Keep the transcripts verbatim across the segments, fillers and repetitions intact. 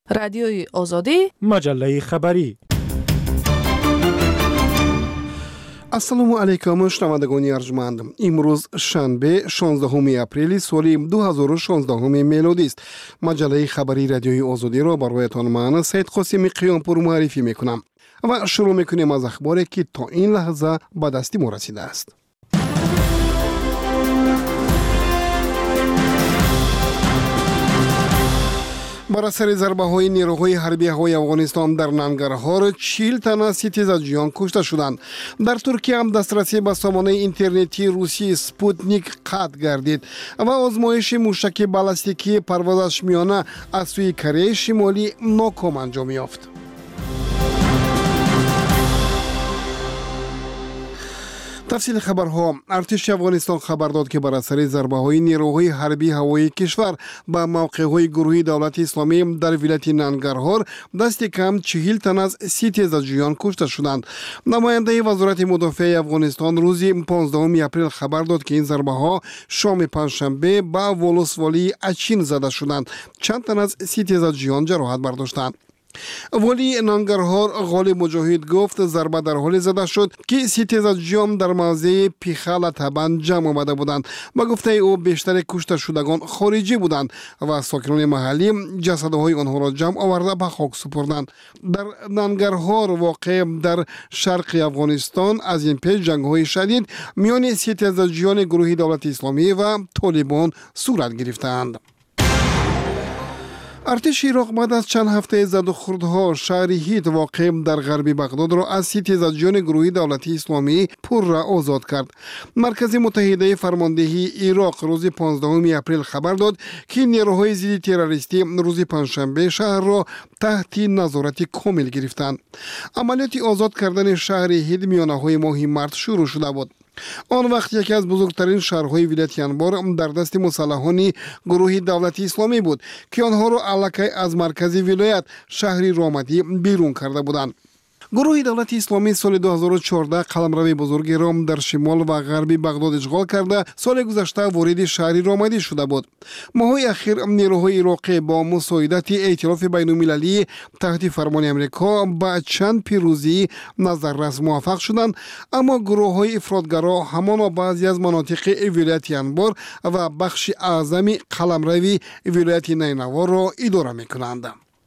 رادیوی آزادی، مجله خبری. ассалому алайкум шунавандагони арҷманд. имрӯз шанбе шонздаҳуми апрели соли дуҳазору шонздаҳуми мелодист. маҷаллаи хабари радиои озодиро бароятон ман Саид Қосими Қиёнпур муаррифӣ мекунам ва шурӯъ мекунем аз ахборе ки то ин лаҳза ба дасти мо расидааст. бар асари зарбаҳои нерӯҳои ҳарбии ҳавои Афғонистон дар Нангарҳор чил тана ситезаҷиён кушта шуданд. Дар Туркия ҳам дастрасӣ ба сомонаи интернетии русии Спутник қатъ гардид ва озмоиши мушаки баллистикии парвозашмиёна аз сӯи Кореяи Шимолӣ ноком анҷом ёфт. тафсили хабарҳо. артиши Афғонистон хабар дод ки бар асари зарбаҳои нерӯҳои ҳарбии ҳавоии кишвар ба мавқеъҳои гурӯҳи давлати исломӣ дар вилояти Нангарҳор дасти кам чил тан аз ситезаҷиён кушта шуданд. намояндаи вазорати мудофиаи Афғонистон рӯзи понздаҳуми апрел хабар дод ки ин зарбаҳо шоми панҷшанбе ба волусволии Ачин зада шуданд. чанд тан аз ситезаҷиён ҷароҳат бардоштанд. волии Нангарҳор Ғолиб Муҷоҳид гуфт зарба дар ҳоле зада шуд ки ситезаҷиён дар мавзеи Пихала Табан ҷамъ омада буданд. ба гуфтаи ӯ бештари кушташудагон хориҷӣ буданд ва сокинони маҳаллӣ ҷасадҳои онҳоро ҷамъ оварда ба хок супурданд. дар Нангарҳор воқеъ дар шарқи Афғонистон аз ин пеш ҷангҳои шадид миёни ситезаҷиёни гурӯҳи давлати исломӣ ва Толибон сурат гирифтаанд. артиши Ироқ баъд аз чанд ҳафтаи задухурдҳо шаҳри Ҳит воқеъ дар ғарби Бағдодро аз ситезаҷиёни гурӯҳи давлати исломӣ пурра озод кард. Маркази муттаҳидаи фармондеҳии Ироқ рӯзи понздаҳуми апрел хабар дод ки нерӯҳои зидди террористӣ рӯзи панҷшанбе шаҳрро таҳти назорати комил гирифтанд. амалиёти озод кардани шаҳри Ҳит миёнаҳои моҳи март шурӯъ шуда буд. он вақт яке аз бузургтарин шаҳрҳои вилояти Анбор дар дасти мусаллаҳони гурӯҳи давлати исломӣ буд ки онҳоро аллакай аз маркази вилоят шаҳри Ромадӣ берун карда буданд. гурӯҳи давлати исломӣ соли дуҳазору чордаҳ қаламрави бузургеро дар шимол ва ғарби Бағдод ишғол карда соли гузашта вориди шаҳри Ромадӣ шуда буд. моҳҳои ахир нерӯҳои ироқӣ бо мусоидати эътирофи байнумилалӣ таҳти фармони Амрико ба чанд пирӯзии назаррас муваффақ шуданд, аммо гурӯҳҳои ифротгаро ҳамоно баъзе аз манотиқи вилояти Анбор ва бахши аъзами қаламрави вилояти Найнаворро идора мекунанд.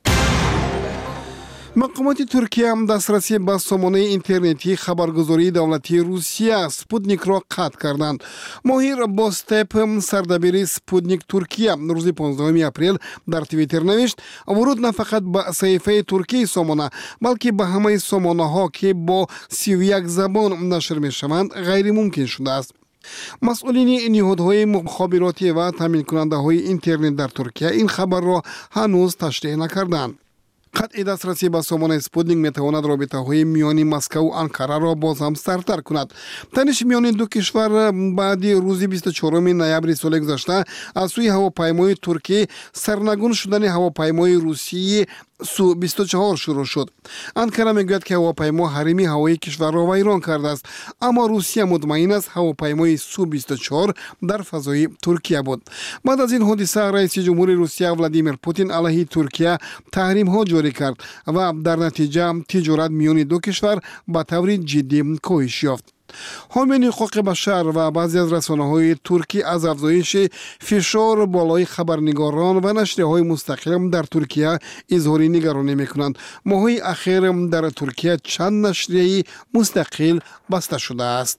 мақомоти Туркия дастрасӣ ба сомонаи интернетии хабаргузории давлатии Русия Спутникро қатъ карданд. Моҳир Бостеп, сардабири Спутник Туркия, рӯзи понздаҳуми апрел дар Твиттер навишт: вуруд на фақат ба саҳифаи туркии сомона, балки ба ҳамаи сомонаҳо ки бо сию як забон нашр мешаванд ғайримумкин шудааст. масъулини ниҳодҳои мухобиротӣ ва таъминкунандаҳои интернет дар Туркия ин хабарро ҳанӯз ташриҳ накарданд. қатъи дастрасӣ ба сомонаи Спутник метавонад робитаҳои миёни Москву Анкараро боз ҳам сартар кунад. таниши миёни ду кишвар баъди рӯзи бисту чорум ноябри соли гузашта аз сӯи ҳавопаймои туркӣ сарнагун шудани ҳавопаймои русии Су бисту чаҳор шурӯъ шуд. Анкара мегӯяд ки ҳавопаймо ҳарими ҳавоии кишварро вайрон кардааст, аммо Русия мутмаин аст ҳавопаймои Су бисту чаҳор дар фазои Туркия буд. баъд аз ин ҳодиса раиси ҷумҳури Русия Владимир Путин алайҳи Туркия таҳримҳо ҷорӣ кард ва дар натиҷа тиҷорат миёни ду кишвар ба таври ҷиддӣ коҳиш ёфт. ҳомияни ҳуқуқи башар ва баъзе аз расонаҳои туркӣ аз афзоиши фишор болои хабарнигорон ва нашрияҳои мустақил дар Туркия изҳори нигаронӣ мекунанд. моҳҳои ахир дар Туркия чанд нашрияи мустақил баста шудааст.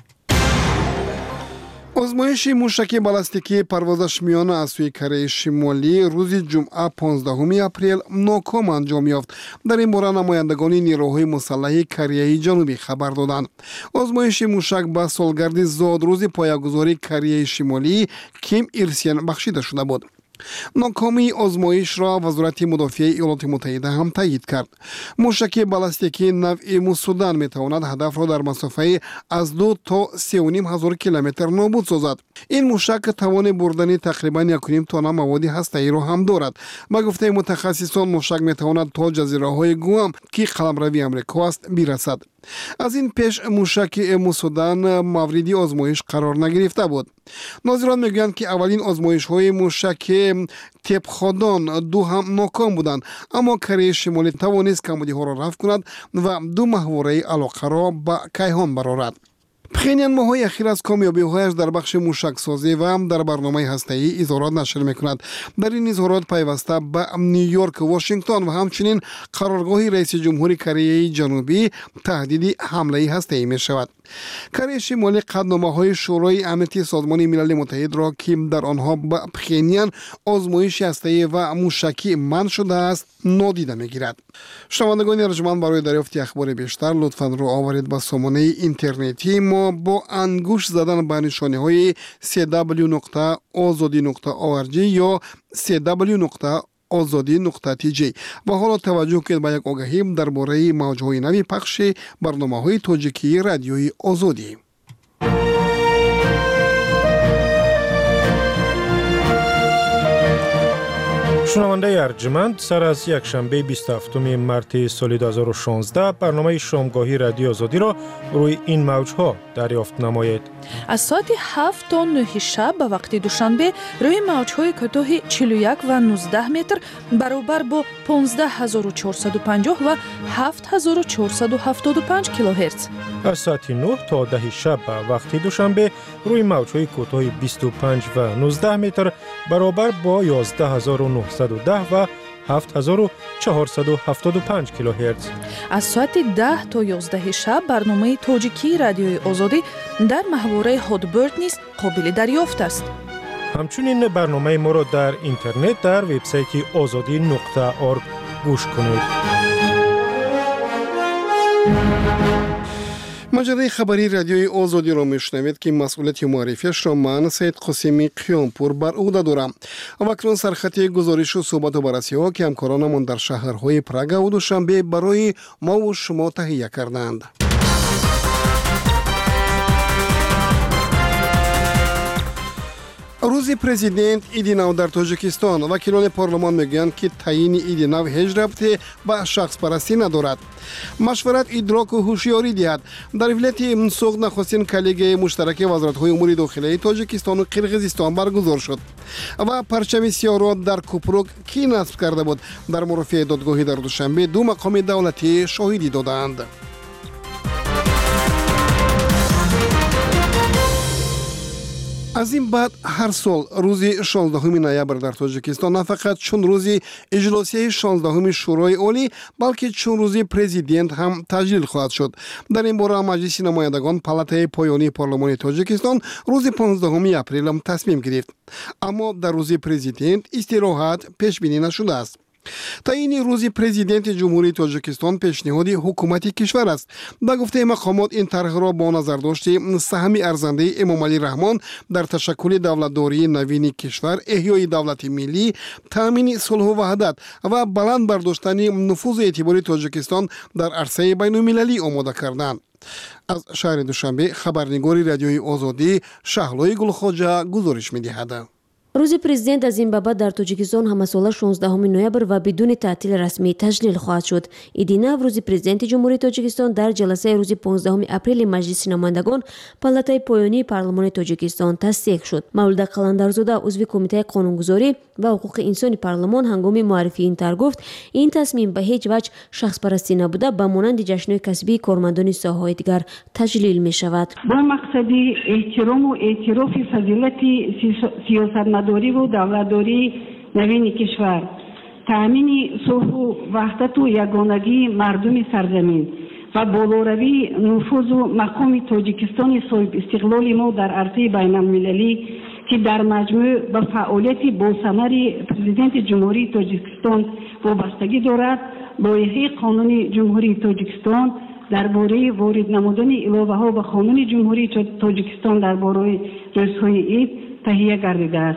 озмоиши мушаки баллистикии парвозашмиёна аз сӯи Кореяи Шимолӣ рӯзи ҷумъа понздаҳуми апрел ноком анҷом ёфт. дар ин бора намояндагони нерӯҳои мусаллаҳи Кореяи Ҷанубӣ хабар доданд. озмоиши мушак ба солгарди зодрӯзи поягузории Кореяи Шимолӣ Ким Ир Сен бахшида шуда буд. нокомии озмоишро вазорати мудофиаи Иёлоти Муттаҳида ҳам таъйид кард. мушаки баллистикии навъи Мусудан метавонад ҳадафро дар масофаи аз ду то сеу ним ҳазор километр нобуд созад. ин мушак тавони бурдани тақрибан якуним тонна маводи ҳастаиро ҳам дорад. ба гуфтаи мутахассисон мушак метавонад то ҷазираҳои Гуам ки қаламрави Амрико аст бирасад. از این پیش موشک مسودان مورد آزمایش قرار نگرفته بود. ناظران میگویند که اولین آزمایش های موشک تپخادان دو هم ناکام بودند، اما کره شمالی توانست کمبودی ها را رفع کند و دو محوره علاقه را به کیهان برآورد. پخینیان ماهای اخیر از کامیابی هایش در بخش موشک سازی و هم در برنامه هسته‌ای اظهارات نشر میکند. در این اظهارات پیوسته به نیویورک، واشنگتن و همچنین قرارگاه رئیس جمهور کره جنوبی تهدید حمله هسته‌ای می شود. کره شمالی قطعنامه‌های شورای امنیتی سازمان ملل متحد را که در آنها به پخینیان آزمایش هسته‌ای و موشکی منع شده است نادیده میگیرد. شنوندگان ارجمند، برای دریافت اخبار بیشتر لطفاً رو آورید به سامانه اینترنتی ما با انگشت زدن به نشانه‌های سی دبلیو نقطه آزادی نقطه او ار جی یا سی دبلیو نقطه آزادی نقطه تی جی. و حالا توجه کنید به یک آگهی درباره موج‌های نوی پخش برنامه‌های تاجیکی رادیوی آزادی. شنونده ارجمند، سر از یک شنبه بیست و هفتم مارس سال دو هزار و شانزده برنامه شامگاهی رادیو آزادی را روی این موج‌ها دریافت نمایید. از ساعت هفت تا نه شب به وقت دوشنبه روی موج‌های کوتاه چهل و یک و نوزده متر برابر با پانزده هزار و چهارصد و پنجاه و هفت هزار و چهارصد و هفتاد و پنج کیلوهرتز. از ساعت نه تا ده شب به وقت دوشنبه روی موج‌های کوتاه بیست و پنج و نوزده متر برابر با یازده هزار و نهصد و ده و هفت هزار و چهارصد و هفتاد و پنج کیلوهرتز. از ساعت ده تا یازده شب برنامه تاجیکی رادیوی آزادی در محوره هادبرد نیز قابل دریافت است. همچنین برنامه ما را در اینترنت در وبسایت آزادی نقطه اورگ گوش کنید. مجله خبری رادیوی آزادی را میشنوید که مسئولیت معرفیش را من سید قاسمی قیامپور بر عهده دارم. و اکنون سرخط گزارش و صحبت و بررسی ها که همکارانمان در شهرهای پراگ و دوشنبه برای ما و شما تهیه کردند. روز پرزیدنت عید نو در تاجیکستان. وکیلان پارلمان میگویند که تعیین عید نو هیچ ربطی به شخص پرستی ندارد. مشورت ادراک و هوشیاری دهد. در ولایت سوغد نخستین کلیگ مشترک وزارت‌های امور داخلی تاجیکستان و قرقیزستان برگزار شد و پرچم سیاه را در کوپروک کی نصب کرده بود. در مرافع دادگاهی در دوشنبه دو مقام دولتی شاهدی دادند. از این بعد هر سال روز شانزدهم نوامبر در تاجیکستان نه فقط چون روز اجلاسی شانزدهم شورای عالی بلکه چون روز پرزیدنت هم تجلیل خواهد شد. در این باره مجلس نمایندگان پالاتای پایانی پارلمان تاجیکستان روز پانزدهم اپریل هم تصمیم گرفت، اما در روز پرزیدنت استراحت پیش بینی نشده است. تعیین روز پرزیدنت جمهوری تاجیکستان پیشنهاد حکومت کشور است. به گفته مقامات این طرح را با نظر داشته سهم ارزنده امام علی رحمان در تشکل دولتداری نوین کشور، احیای دولت ملی، تامین صلح و وحدت و بلند برداشتن نفوذ اعتباری تاجیکستان در عرصه بین المللی آماده کردند. از شهر دوشنبه خبرنگاری رادیوی آزادی شهلوی گلخواجه گزارش می‌دهد. روز پرزیدنت از این بابت در تاجیکستان همساله شانزدهم نوامبر و بدون تعطیل رسمی تجلیل خواهد شد. عید نو روز پرزیدنت جمهوری تاجیکستان در جلسه روز پانزدهم اپریل مجلس نمایندگان پالاتای پایانی پارلمان تاجیکستان تصدیق شد. مولوده قلندرزاده عضو کمیته قانونگذاری و حقوق انسانی پارلمان هنگام معرفی این طرح گفت این تصمیم به هیچ وجه شخص پرستی نبوده، به مانند جشن‌های کسبی کارمندان ساحه‌های دیگر تجلیل می شود. با مقصد احترام و اعتراف فضیلت سیاستمداری و دولتداری نوین کشور، تأمین صلح و وحدت و یگانگی مردم سرزمین و بالاروی نفوذ و مقام تاجیکستان صاحب استقلال ما در عرصه بین المللی که در مجموع به فعالیت باثمر پرزیدنت جمهوری تاجیکستان وابستگی دارد، لایحه قانون جمهوری تاجیکستان درباره وارد نمودن علاوه ها به قانون جمهوری تاجیکستان درباره روزهای عید تهیه گردیده است.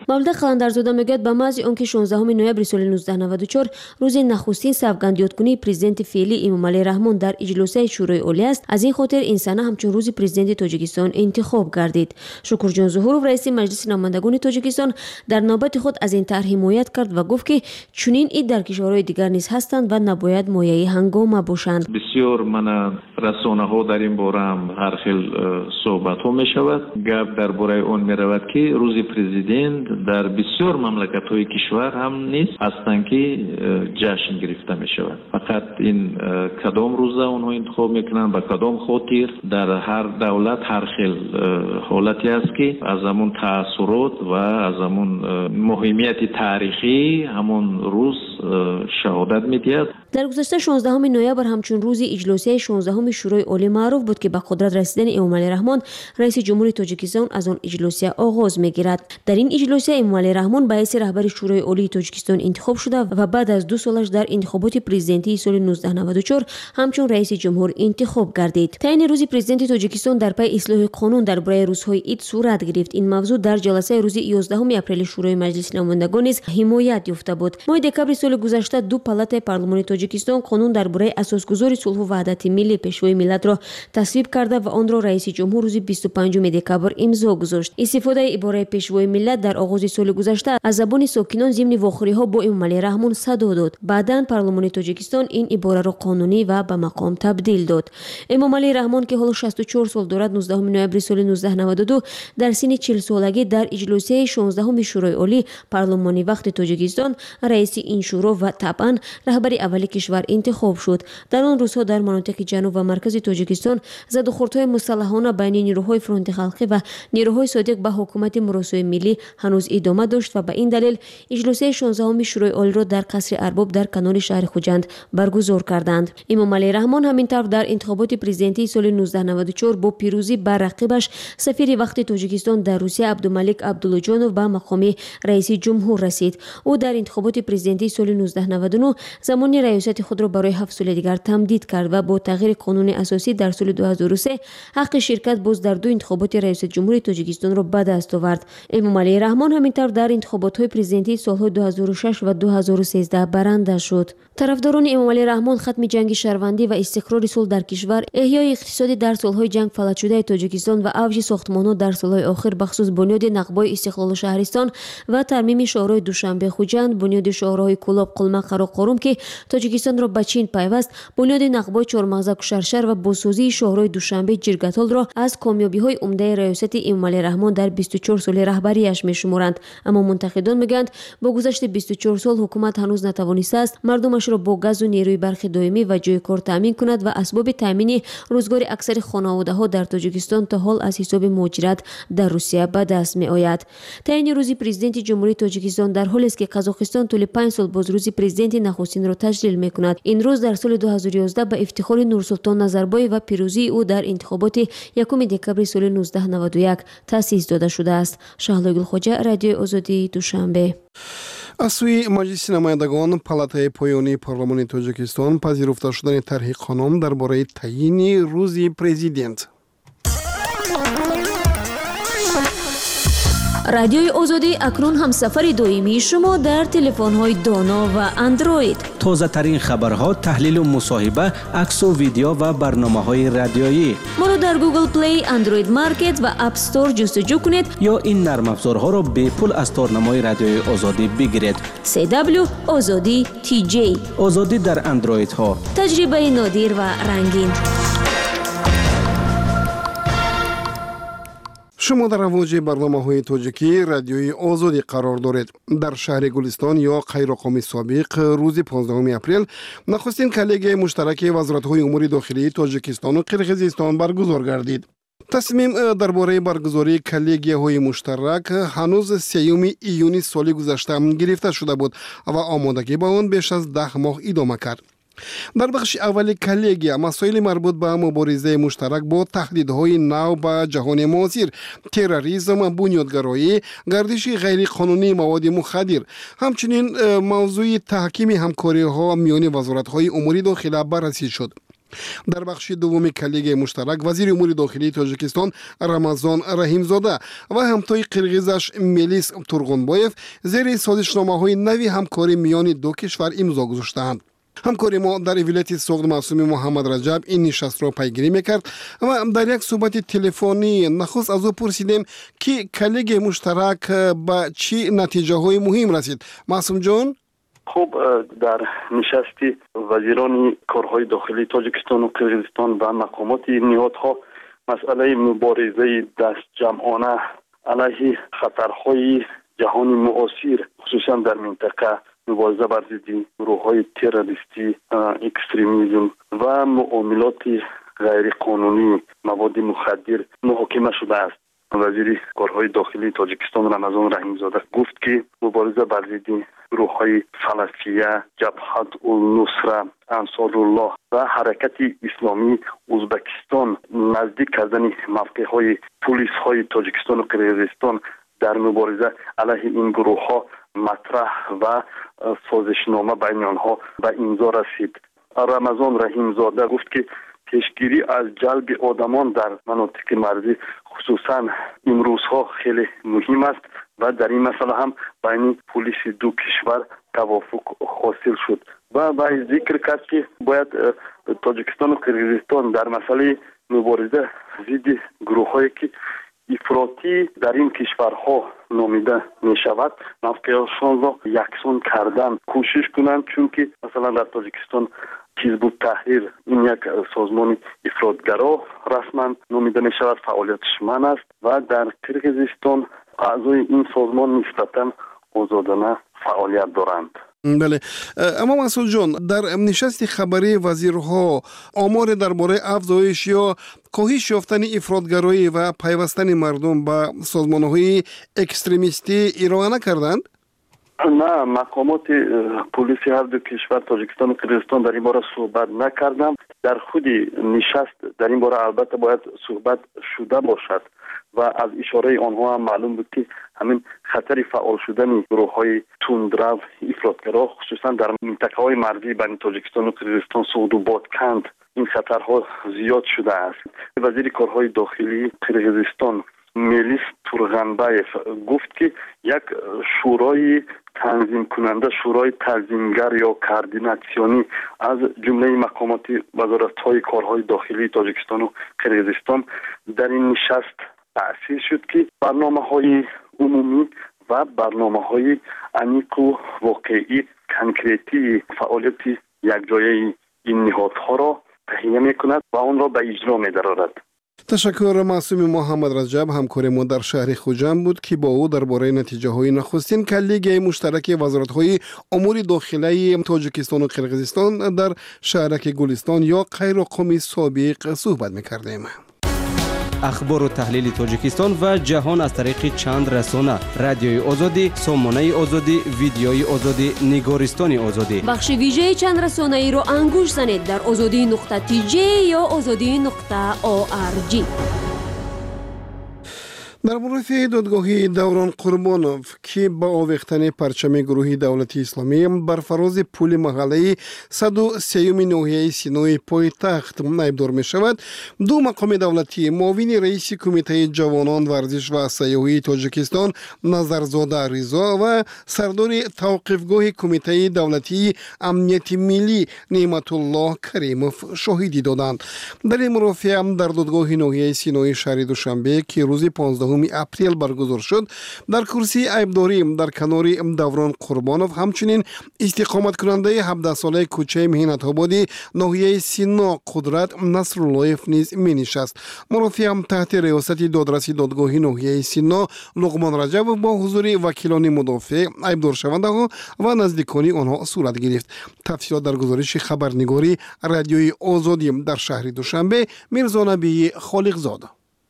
مولده قلندرزاده میگوید به محض آنکه شانزدهم نوامبر سال نوزده نود و چهار روز نخستین سوگندیادکنی پرزیدنت فعلی امامعلی رحمان در اجلاسه شورای عالی است، از این خاطر این سنه همچون روز پرزیدنت تاجیکستان انتخاب گردید. شکرجان ظهورov رئیس مجلس نمایندگان تاجیکستان در نوبت خود از این طرح حمایت کرد و گفت که چنین اید در کشورهای دیگر نیز هستند و نباید مایه هنگامه باشند. بسیار من رسانه ها در این باره هم هر خیل صحبت ها می شود. گپ در باره اون می رود که روز پرزیدنت در بسیار مملکت های کشور هم نیست هستند که جشن گرفته می شود. فقط این کدام روزه اونها انتخاب میکنن به کدام خاطر در هر دولت هر خیل حالتی است که از همون تاثیرات و از همون مهمیت تاریخی همون روز شهادت میدهد. در گذشته شانزدهم نوامبر همچون روز اجلاسی شانزدهم شورای عالی معروف بود که به قدرت رسیدن امامعلی رحمان رئیس جمهوری تاجیکستان از آن اجلاسی آغاز میگیرد. در این اجلاسی امامعلی رحمان به حیث رهبر شورای عالی تاجیکستان انتخاب شده و بعد از دو سالش در انتخابات پرزیدنتی سال نوزده نود و چهار همچون رئیس جمهور انتخاب گردید. تعیین روز پرزیدنت تاجیکستان در پی اصلاح قانون درباره روزهای عید صورت گرفت. این موضوع در جلسه روز یازدهم اپریل شورای مجلس نمایندگان نیز حمایت یافته بود. ماه دکمبر سال گذشته دو پالات پارلمانی تاجیکستان قانون درباره اساسگذاری صلح و وحدت ملی پیشوای ملت را تصویب کرده و آن را رئیس جمهور روز بیست و پنجم دکمبر امضا گذاشت. استفاده عباره پیشوای ملت در آغاز سال گذشته از زبان ساکنان ضمن واخوری‌ها با امامعلی رحمان صدا داد. بعداً پارلمان تاجیکستان این عباره را قانونی و به مقام تبدیل داد. امامعلی رحمان که حالا شصت و چهار سال دارد نوزدهم نوامبر سال نوزده نود و دو در سن چهل سالگی در اجلاسی شانزدهم شورای عالی پارلمانی وقت تاجیکستان رئیس این شورا و طبعاً رهبر اول کشور انتخاب شد. در آن روزها در مناطق جنوب و مرکز تاجیکستان زد و خوردهای مسلحانه بین نیروهای فرانت خلقی و نیروهای صادق به حکومت مراسای ملی هنوز ادامه داشت و به این دلیل اجلاسی شانزدهم شورای عالی را در قصر ارباب در کنار شهر خوجند برگزار کردند. امامعلی رحمان همین طرف در انتخابات پرزیدنتی سال نوزده نود و چهار با پیروزی بر رقیبش سفیر وقت تاجیکستان در روسیه عبدالملک عبداللهجانوف به مقام رئیس جمهور رسید. او در انتخابات پرزیدنتی سال نوزده نود و نه زمان ریاست خود را برای هفت سال دیگر تمدید کرد و با تغییر قانون اساسی در سال دو هزار و سه حق شرکت باز در دو انتخابات رئیس جمهوری تاجیکستان را به دست آورد. امامعلی رحمان همین طرف در انتخابات پرزیدنتی سالهای دو هزار و شش و دو هزار و سیزده برنده شد. طرفداران امامعلی رحمان ختم جنگ شهروندی و استقرار صلح در کشور، احیای اقتصادی در سالهای جنگ فلج شده تاجیکستان و اوج ساختمان‌ها در سالهای آخر بخصوص بنیاد نقبای استقلال شهرستان و ترمیم شهرهای دوشنبه خوجند، بنیاد شهرهای کلاب، قلمق و قاروم که تاجیکستان را به چین پیوست، بنیاد نقبای چهارمغز شرشر و بازسازی شهرهای دوشنبه جرگتال را از کامیابی‌های عمده ریاست امامعلی رحمان در بیست و چهار سال رهبری‌اش می‌شمارند. اما منتقدان میگویند با گذشت بیست و چهار سال حکومت هنوز نتوانسته است مردمش را با گاز و نیروی برق دائمی و جای کار تامین کند و اسباب تامین روزگار اکثر خانواده‌ها در تاجیکستان تا حال از حساب مهاجرت در روسیه به دست می‌آید. تعیین روز پرزیدنت جمهوری تاجیکستان در حالی است که قزاقستان طول پنج سال باز روز پرزیدنت نخستین را تجلیل می‌کند. این روز در سال دو هزار و یازده به افتخار نورسلطان نظربای و پیروزی او در انتخابات یکم دکمبر سال نوزده نود و یک تأسیس داده شده است. شهلا گلخوجه، رادیوی آزادی، دوشنبه. از سوی مجلس نمایندگان پالاتای پایانی پارلمان تاجیکستان پذیرفته شدن طرح قانون درباره تعیین روز پرزیدنت. رادیوی آزادی اکنون هم سفر دائمی شما در تلفن‌های دانا و اندروید. تازه ترین خبرها، تحلیل و مصاحبه، عکس و ویدیو و برنامه‌های رادیویی. ما را در گوگل پلی، اندروید مارکت و اپ استور جستجو کنید یا این نرم افزارها را به پول از تارنمای رادیوی آزادی بگیرید. سی دبلیو آزادی تی جی. آزادی در اندروید ها. تجربه نادر و رنگین. شما در اوج برنامه‌های تاجیکی رادیوی آزادی قرار دارید. در شهر گلستان یا قیراقام سابق روز پانزدهم اپریل نخستین کلیگه مشترک وزارت‌های امور داخلی تاجیکستان و قرقیزستان برگزار گردید. تصمیم درباره برگزاری کلیگی‌های مشترک هنوز سیوم ایونی سال گذشته گرفته شده بود و آمادگی با آن بیش از ده ماه ادامه کرد. در بخش اولی کلیگیا مسائل مربوط به مبارزه مشترک با تهدیدهای نو به جهان معاصر، تروریسم، بنیادگرایی، گردش غیرقانونی مواد مخدر، همچنین موضوع تحکیم همکاری‌ها میان وزارت‌های امور داخلی بررسی شد. در بخش دوم کلیگ مشترک وزیر امور داخلی تاجیکستان رمضان رحیمزاده و همتای قرغیزش میلیس تورغونبایف زیر سازشنامه‌های نوی همکاری میان دو کشور امضا گذاشتند. همکاری ما در ولایت سوغد معصومی محمد رجب این نشست را پیگیری میکرد و در یک صحبت تلفنی نخست از او پرسیدیم که کلیگ مشترک به چی نتیجه های مهم رسید. معصوم جان، خب در نشستی وزیران کارهای داخلی تاجیکستان و قرغیزستان و مقامات نهادها مسئله مبارزه دست جمعانه علیه خطرهای جهان معاصر خصوصا در منطقه مبارزه بر ضد گروه‌های تروریستی، اکستریمیسم و معاملات غیر قانونی مواد مخدر محاکمه شده است. وزیر کارهای داخلی تاجیکستان رمضان رحیمزاده گفت که مبارزه بر ضد گروه‌های سلفیه، جبهت النصره، انصارالله و حرکت اسلامی ازبکستان نزدیک کردن موقع‌های پلیس‌های تاجیکستان و قرغیزستان در مبارزه علیه این گروه‌ها مطرح و سازشنامه بین آنها به امضا رسید. رمضان رحیمزاده گفت که پیشگیری از جلب آدمان در مناطق مرزی خصوصا امروزها خیلی مهم است و در این مسئله هم بین پلیس دو کشور توافق حاصل شد و باید ذکر کرد که باید تاجیکستان و قرغیزستان در مسئله مبارزه ضد گروه‌هایی که افراطی در این کشورها نامیده می شود موقعشان را یکسان کردن کوشش کنند، چون که مثلا در تاجیکستان حزب التحریر این یک سازمان افراطگرا رسما نامیده می شود، فعالیتش من است و در قرغیزستان اعضای این سازمان نسبتا آزادانه فعالیت دارند. بله، اما مسعود جان، در نشست خبری وزیرها آمار درباره افزایش یا کاهش یافتن افراطگرایی و پیوستن مردم به سازمان‌های اکستریمیستی ارائه نکردند؟ نه، مقامات پلیس هر دو کشور تاجیکستان و قرغیزستان در این باره صحبت نکردند. در خود نشست در این باره البته باید صحبت شده باشد و از اشاره آنها هم معلوم بود که همین خطر فعال شدن گروه‌های تندرو افراطگرا خصوصا در منطقه‌های مرزی بین تاجیکستان و قرغیزستان سوغد و بادکند این خطرها زیاد شده است. وزیر کارهای داخلی قرغیزستان میلیس تورغونبایف گفت که یک شورای تنظیم کننده، شورای تنظیمگر یا کوردیناسیونی از جمله مقامات وزارت‌های کارهای داخلی تاجیکستان و قرغیزستان در این نشست تأسیس شد که برنامه‌های عمومی و برنامه‌های عمیق و واقعی کنکریتی فعالیت یکجایی این نهادها را تهیه می‌کند و آن را به اجرا می‌دارد. تشکر. معصوم محمد رجب همکار ما در شهر خوجند بود که با او درباره نتیجه های نخستین کلیگ مشترک وزارت های امور داخلی تاجیکستان و قرغیزستان در شهرک گلستان یا قیراقم سابق صحبت می‌کردیم. اخبار و تحلیل تاجیکستان و جهان از طریق چند رسانه: رادیوی آزادی، سامانه آزادی، ویدیوی آزادی، نگارستان آزادی. بخش ویژه چند رسانه ای رو انگوش زنید در آزادی نقطه تی جی یا آزادی نقطه او آر جی. در مورد دادگاهی دوران قربانوف که با آویختن پرچم گروه دولتی اسلامی بر فراز پل محله صد و سیوم ناحیه سینای پایتخت نایبدار می شود، دو مقام دولتی معاون رئیس کمیته جوانان ورزش و سیاحی تاجیکستان نظرزاده رضا و سردار توقیفگاه کمیته دولتی امنیت ملی نعمت الله کریموف شاهدی دادند. در این مرافعه در دادگاه ناحیه سینای شهر دوشنبه که روز پانزدهم اپریل برگزار شد، در کرسی عیبداری در کنار دوران قربانوف همچنین استقامت کننده هفده ساله کوچه مهنت آبادی ناحیه سینا قدرت نصراللهیف نیز می نشست. مرافع هم تحت ریاست دادرسی دادگاه ناحیه سینا لقمان رجب با حضور وکیلان مدافع عیبدار شونده ها و نزدیکانی آنها صورت گرفت. تفصیلات در گزارش خبرنگاری رادیوی آزادی در شهر دوشنبه میرزا نبی خالق زاده.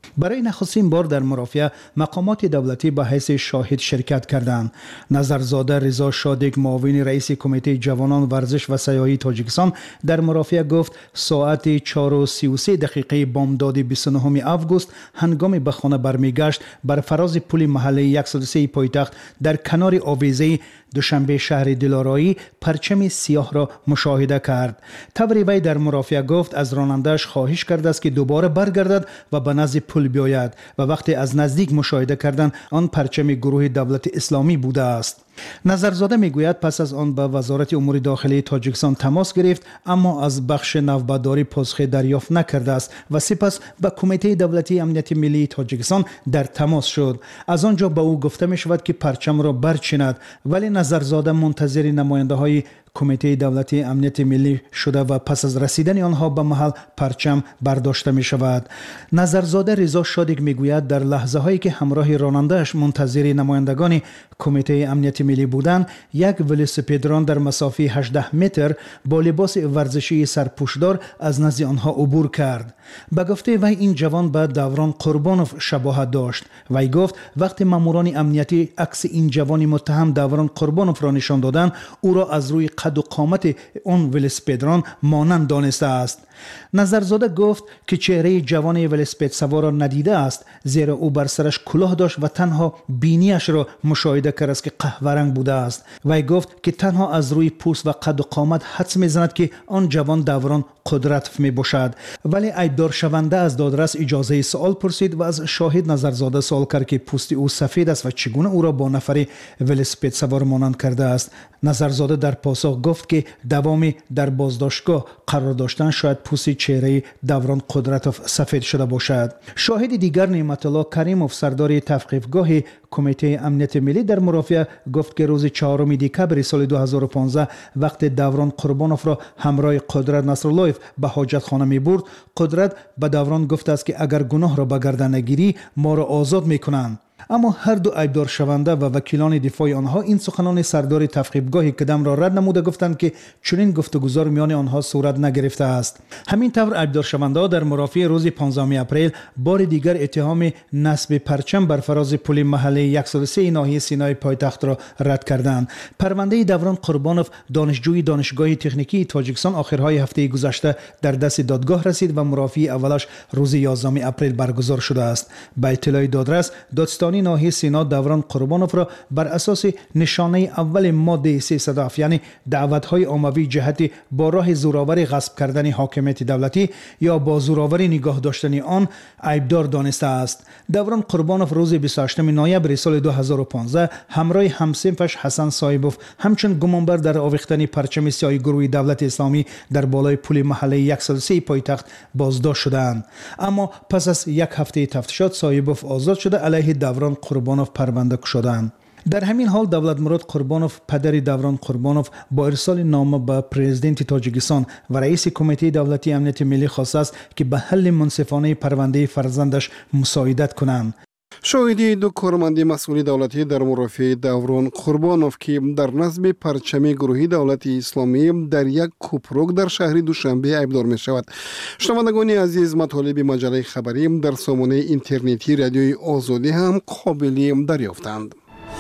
برای نخستین بار در مرافعه مقامات دولتی به حیث شاهد شرکت کردند. نظرزاده رضا شادک معاون رئیس کمیته جوانان ورزش و سیاحی تاجیکستان در مرافعه گفت ساعت چهار و سی و سه دقیقه بامداد بیست و نهم آگوست هنگام به خانه برمیگشت بر فراز پل محله صد و سه پایتخت در کنار آویزه دوشنبه شهر دلارایی پرچم سیاه را مشاهده کرد. تبری وی در مرافعه گفت از راننده‌اش خواهش کرده است که دوباره برگردد و به نزد پل بیاید و وقتی از نزدیک مشاهده کردند آن پرچم گروه دولت اسلامی بوده است. نظرزاده میگوید پس از آن به وزارت امور داخلی تاجیکستان تماس گرفت اما از بخش نوبتداری پاسخ دریافت نکرده است و سپس به کمیته دولتی امنیت ملی تاجیکستان در تماس شد. از آنجا به او گفته می شود که پرچم را برچیند، ولی نظرزاده منتظر نماینده های کمیته دولتی امنیت ملی شده و پس از رسیدن آنها به محل پرچم برداشته می شود. نظرزاده رضا شادک می گوید در لحظه هایی که همراه راننده‌اش منتظر نمایندگان کمیته امنیت ملی بودند، یک ولوسپدران در مسافت هجده متر با لباس ورزشی سرپوشدار از نزد آنها عبور کرد. به گفته وی این جوان به دوران قربانوف شباهت داشت. وی گفت وقتی ماموران امنیتی عکس این جوان متهم دوران قربانوف را نشان دادند، او را از روی قد و قامت آن ولوسپدران مانند دانسته است. نظرزاده گفت که چهره جوان ولوسپد سوار را ندیده است، زیرا او بر سرش کلاه داشت و تنها بینیش را مشاهده کرد است که قهوه رنگ بوده است. وی گفت که تنها از روی پوست و قد و قامت حدس می‌زند که آن جوان دوران قدرت می باشد. ولی ایبدار شونده از دادرس اجازه سوال پرسید و از شاهد نظرزاده سوال کرد که پوست او سفید است و چگونه او را با نفر ولوسپد سوار مانند کرده است. نظرزاده در پاسخ گفت که دوامی در بازداشتگاه قرار داشتن شاید پوست چهره دوران قدرتوف سفید شده باشد. شاهد دیگر نعمت الله کریموف سردار تحقیقگاه کمیته امنیت ملی در مرافعه گفت که روز چهارم دکبر سال دو هزار و پانزده وقت دوران قربانوف را همراه قدرت نصرالله به حاجتخانه می برد، قدرت به دوران گفته است که اگر گناه را به گردن نگیری ما را آزاد می کنند. اما هر دو ایبدار شونده و وکیلان دفاع آنها این سخنان سردار تفقیبگاه کدام را رد نموده گفتند که چنین گفتگوزار میان آنها صورت نگرفته است. همین طور ایبدار شونده در مرافعه روز پانزدهم اپریل بار دیگر اتهام نصب پرچم بر فراز پل محله صد و سه ناحیه سینای پایتخت را رد کردند. پرونده دوران قربانوف دانشجوی دانشگاه تکنیکی تاجیکستان آخرهای هفته گذشته در دست دادگاه رسید و مرافعه اولش روز یازدهم اپریل برگزار شده است. به اطلاع دادرس دادستانی ناحیه سینا دوران قربانوف را بر اساس نشانه اول ماده سیصد و هفت یعنی دعوت‌های عمومی جهت با راه زورآوری غصب کردن حاکمیت دولتی یا با زورآوری نگاه داشتن آن ایبدار دانسته است. دوران قربانوف روز بیست و هشتم نوامبر سال دو هزار و پانزده همراه همسنفش حسن صایبوف همچون گمانبر در آویختن پرچم سیاه گروه دولت اسلامی در بالای پل محله صد و سه پایتخت بازداشت شدند. اما پس از یک هفته تفتیشات صایبوف آزاد شده علیه دوران قربانوف پرونده شدند. در همین حال دولت مراد قربانوف پدر دوران قربانوف با ارسال نامه به پرزیدنت تاجیکستان و رئیس کمیته دولتی امنیت ملی خواسته است که به حل منصفانه پرونده فرزندش مساعدت کنند. شاهدی دو کارمند مسئول دولتی در مرافعه دوران قربانوف که در نصب پرچم گروهی دولت اسلامی در یک کوپروک در شهر دوشنبه ایبدار می شود. شنوندگان عزیز، مطالب مجله خبری در سامانه اینترنتی رادیوی آزادی هم قابل دریافتند.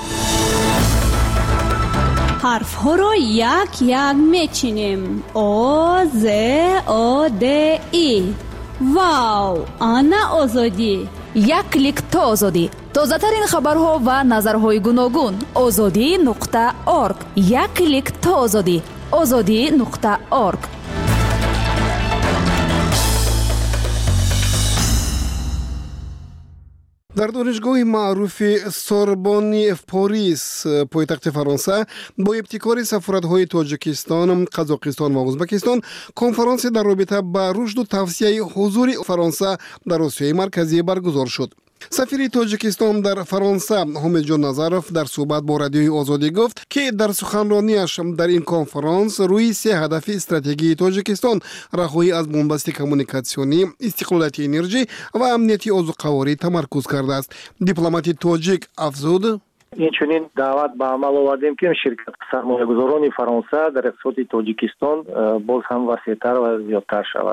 حرف ها را یک یک میچینیم. آ ز آ د ای. واو، آنا آزادی. یک کلیک تا آزادی. تازه ترین خبرها و نظرهای گوناگون. آزادی نقطه ارگ. یک کلیک تا آزادی. آزادی نقطه ارگ. در دانشگاه معروف سوربن پاریس پایتخت فرانسه با ابتکار سفارت‌های تاجیکستان، قزاقستان و ازبکستان کنفرانس در رابطه با رشد و توسعه حضور فرانسه در آسیای مرکزی برگزار شد. سفیر تاجیکستان در فرانسه حامد جان نظروف در صحبت با رادیوی آزادی گفت که در سخنرانیش در این کنفرانس روی سه هدف استراتژی تاجیکستان رهایی از بنبست کمونیکاسیونی، استقلالیت انرژی و امنیت عضوقواری تمرکز کرده است. دیپلمات تاجیک افزود: اینچنین دعوت به عمل آوردیم که شرکت سرمایه‌گذاران فرانسه در اقتصاد تاجیکستان باز هم وسیع‌تر و زیادتر شود.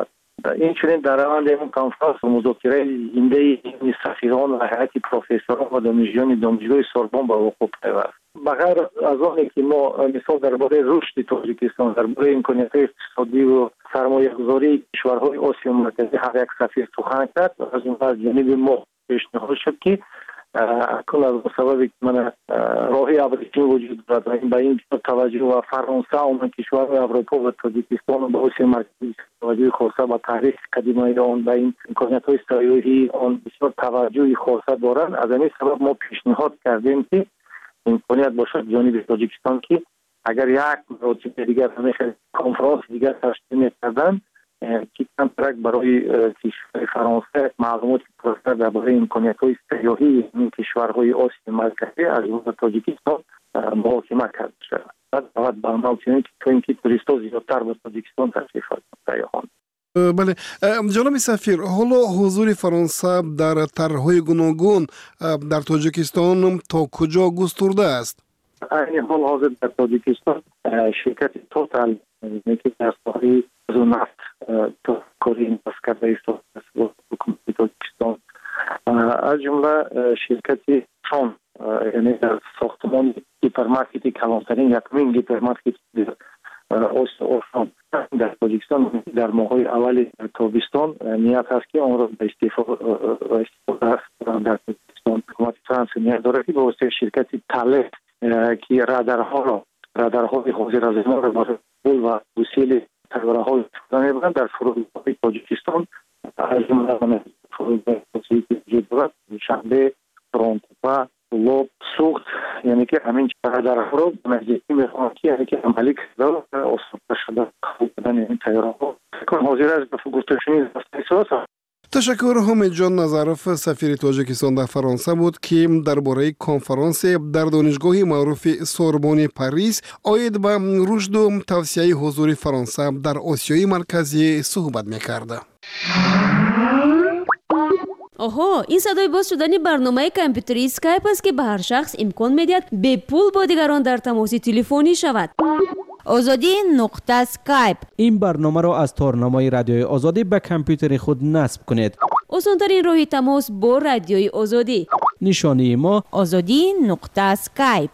инчунин дар раванди ин конферанс музокираи зиндаи сафирон ва ҳайати профессорон ва донишҷӯёни донишгоҳи Сорбон ба вуқӯъ пайваст. ба ғайр аз оне ки мо мисол дар бораи рушди Тоҷикистон, дар бораи имкониятҳои иқтисодиву сармоягузории кишварҳои Осиё Марказӣ ҳар як сафир сухан кард. аз ҷумла аз ҷониби мо пешниҳод шуд ки акун аз сабаби мана роҳи абрисин вуҷуд дорад ва ба ин таваҷҷӯҳ ва Фаронса онан кишварҳои Аврупо ва Тоҷикистон ба Осиё Марказӣ таваҷҷӯҳи хоса ба таърихи қадимаи он ба ин имкониятҳои сайёҳии он бисёр таваҷҷӯҳи хоса доранд. аз ҳамин сабаб мо пешниҳод кардем ки имконият бошад ҷониби Тоҷикистон ки агар як маротиба дигар ҳамин конферанси дигар таштил мекарданд ки камтарак барои кишвари Фаронса маълумоти пуртар дар бораи имкониятҳои сайёҳии ин кишварҳои Осиё Марказӣ аз ҷумла Тоҷикистон муҳокима карда шавад. дават ба амал чунин ки то ин ки туристҳо зиёдтар ба Тоҷикистон ташриф оваранд сайёҳон. бале ҷаноби сафир, ҳоло ҳузури Фаронса дар тарҳҳои гуногун дар Тоҷикистон то куҷо густурда аст? айни ҳол ҳозир дар Тоҷикистон ширкати Тотал ки дар соҳаи газу нафт кори инвест карда истодаст бо ҳукумати Тоҷикистон, аз ҷумла ширкати Сон яъне дар сохтмони гипермаркети калонтарин якумин гипермаркет Осиё дар Тоҷикистон дар моҳҳои аввали тобистон ният ҳаст ки онро ба истифода дар Тоҷикистон ҳукумати Франсия ният дорад ки ба воситаи ширкати Талес ки радарҳоро радарҳои ҳозиразимонро ба пул ва усили тайёраҳо истифода мебаранд дар фурудгоҳҳои Тоҷикистон аз ҷумла фурудгоҳи осии ки вуҷуд дорад Душанбе, Фронтепа, Лоб, Суғд, яъне ки ҳамин радарҳоро ба наздикӣ мехоҳанд ки яъне ки амалӣ карда осонтар шуда қабул кардани ин тайёраҳо. фикр ҳозир аст ба гуфташунӣ дастаи ташаккур. ҳомидҷон Назаров, сафири Тоҷикистон дар Фаронса буд ки дар бораи конферансе дар донишгоҳи маъруфи Сорбони Парис оид ба рушду тавсияи ҳузури Фаронса дар Осиёи Марказӣ суҳбат мекард. оҳо, ин садои боз шудани барномаи компютерии Skype аст ки ба ҳар шахс имкон медиҳад бепул бо дигарон дар тамоси телефонӣ шавад. озодӣ нуқта скайп. ин барномаро аз торнамои радиои озодӣ ба компютери худ насб кунед. осонтарин роҳи тамос бо радиои озодӣ. нишонии мо озодӣ нуқта скайп.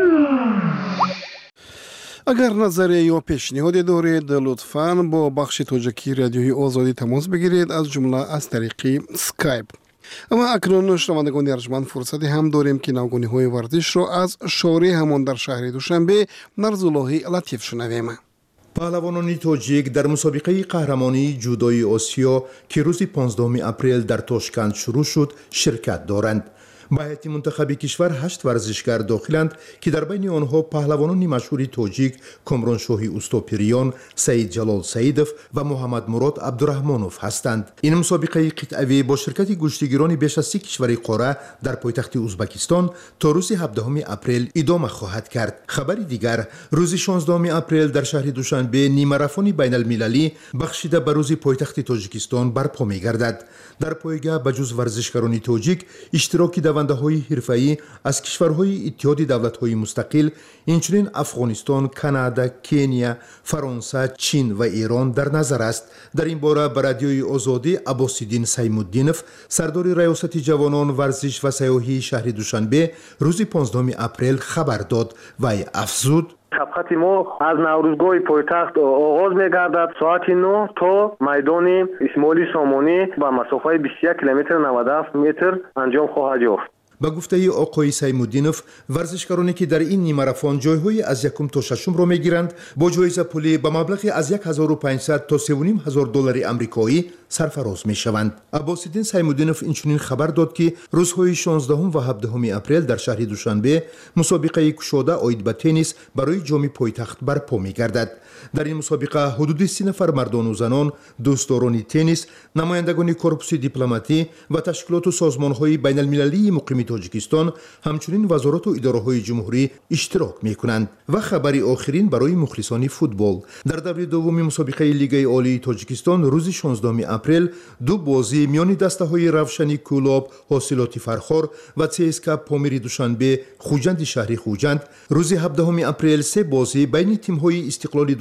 агар назария ё пешниҳоде доред, лутфан бо бахши тоҷикии радиои озодӣ тамос бигиред, аз ҷумла аз тариқи Skype. ва акнун шунавандагони арҷманд фурсате ҳам дорем ки навгониҳои варзишро аз шори ҳамон дар шаҳри Душанбе Нарзуллоҳи Латиф шунавем. паҳлавонони тоҷик дар мусобиқаи қаҳрамонии ҷудои Осиё ки рӯзи понздаҳуми апрел дар Тошканд шурӯъ шуд ширкат доранд. ба ҳайати мунтахаби кишвар ҳашт варзишгар дохиланд ки дар байни онҳо паҳлавонони машҳури тоҷик Комроншоҳи Устопириён, Саид Ҷалол Саидов ва Муҳаммад Мурод Абдурахмонов ҳастанд. ин мусобиқаи қитъавӣ бо ширкати гӯштигирони беш аз си кишвари қора дар пойтахти Узбекистон то рӯзи ҳабдаҳуми апрел идома хоҳад кард. хабари дигар, рӯзи шонздаҳуми апрел дар шаҳри Душанбе нимарафони байналмилалӣ бахшида ба рӯзи пойтахти Тоҷикистон барпо мегардад. дар пойгаҳ ба ҷуз варзишгарони тоҷик иштироки давандаҳои ҳирфаӣ аз кишварҳои иттиҳоди давлатҳои мустақил, инчунин Афғонистон, Канада, Кения, Фаронса, Чин ва Ирон дар назар аст. дар ин бора ба радиои озодӣ Аббосиддин Саймуддинов, сардори раёсати ҷавонон, варзиш ва сайёҳии шаҳри Душанбе рӯзи понздаҳуми апрел хабар дод. вай афзуд: шабхати мо аз наврӯзгоҳи пойтахт оғоз мегардад. соати нӯ то майдони Исмоили Сомонӣ ба масофаи бисту як километр навад ҳафт метр анҷом хоҳад ёфт. ба гуфтаи оқои Саймуддинов, варзишгароне ки дар ин нимарафон ҷойҳои аз якум то шашумро мегиранд, бо ҷоиза пулӣ ба маблағи аз як ҳазору панҷсад то севу ним ҳазор доллари амрикоӣ сарфароз мешаванд. Аббосиддин Саймуддинов инчунин хабар дод ки рӯзҳои шонздаҳум ва ҳабдаҳуми апрел дар шаҳри Душанбе мусобиқаи кушода оид ба теннис барои ҷоми пойтахт барпо мегардад. дар ин мусобиқа ҳудуди си нафар мардону занон, дӯстдорони теннис, намояндагони корпуси дипломатӣ ва ташкилоту созмонҳои байналмилалии муқими Тоҷикистон, ҳамчунин вазорату идораҳои ҷумҳурӣ иштирок мекунанд. ва хабари охирин барои мухлисони футбол. дар даври дуввуми мусобиқаи Лигаи олии Тоҷикистон рӯзи шонздаҳуми апрел ду бозӣ миёни дастаҳои Равшани Кӯлоб, Ҳосилоти Фархор ва ЦСКА Помири Душанбе, Хуҷанди шаҳри Хуҷанд, рӯзи ҳабдаҳуми апрел се бозӣ байни тимҳои Истиқлоли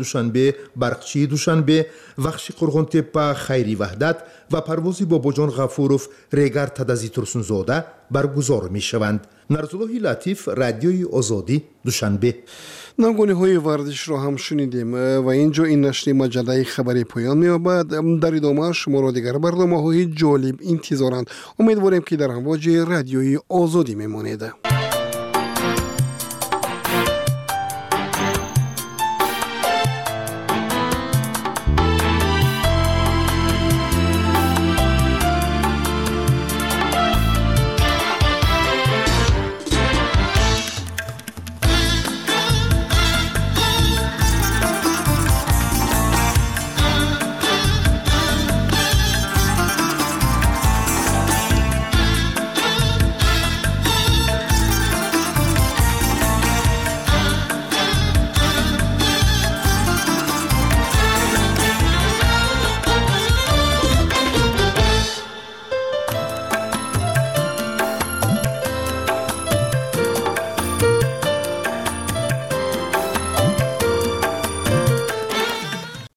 душанбе, барқчии душанбе, вахши қурғонтеппа хайри ваҳдат ва парвози бобоҷон ғафуров регар тадази турсунзода баргузор мешаванд. нарзуллоҳи латиф, радиои озодӣ, душанбе. навгониҳои варзишро ҳам шунидем ва ин ҷо ин нашри маҷаллаи хабари поён меёбад. дар идома шуморо дигар барномаҳои ҷолиб интизоранд. умедворем ки дар амвоҷи радиои озодӣ мемонед.